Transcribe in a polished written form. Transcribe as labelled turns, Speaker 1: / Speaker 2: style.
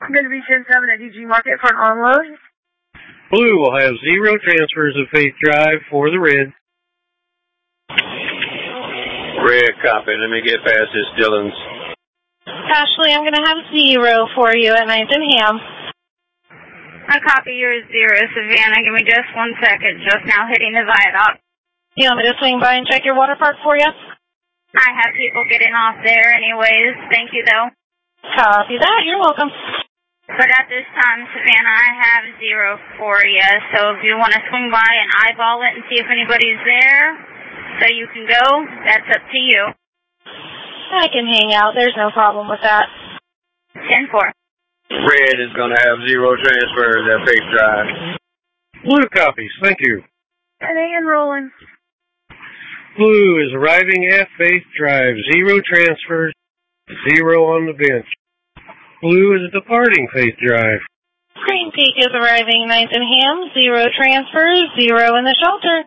Speaker 1: I'm going to be 10-7 at DG Market for an unload.
Speaker 2: Blue will have 0 transfers of Faith Drive for the red.
Speaker 3: Red, copy. Let me get past this Dillon's.
Speaker 4: Ashley, I'm going to have 0 for you at 9th and Ham.
Speaker 5: I copy yours 0, Savannah. Give me just 1 second. Just now hitting the viaduct.
Speaker 4: You want me to swing by and check your water park for you?
Speaker 5: I have people getting off there anyways. Thank you, though.
Speaker 4: Copy that. You're welcome.
Speaker 5: But at this time, Savannah, I have 0 for you. So if you want to swing by and eyeball it and see if anybody's there so you can go, that's up to you.
Speaker 4: I can hang out. There's no problem with that.
Speaker 5: 10-4.
Speaker 3: Red is going to have 0 transfers at Faith Drive.
Speaker 2: Blue copies. Thank you.
Speaker 1: And rolling.
Speaker 2: Blue is arriving at Faith Drive. 0 transfers, 0 on the bench. Blue is departing Faith Drive.
Speaker 4: Green Peak is arriving 9th and Ham. 0 transfers, 0 in the shelter.